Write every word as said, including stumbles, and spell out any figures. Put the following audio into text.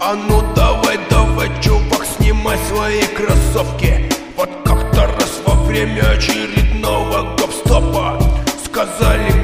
А ну давай, давай, чувак, снимай свои кроссовки. Вот как-то раз во время очередного гоп-стопа сказали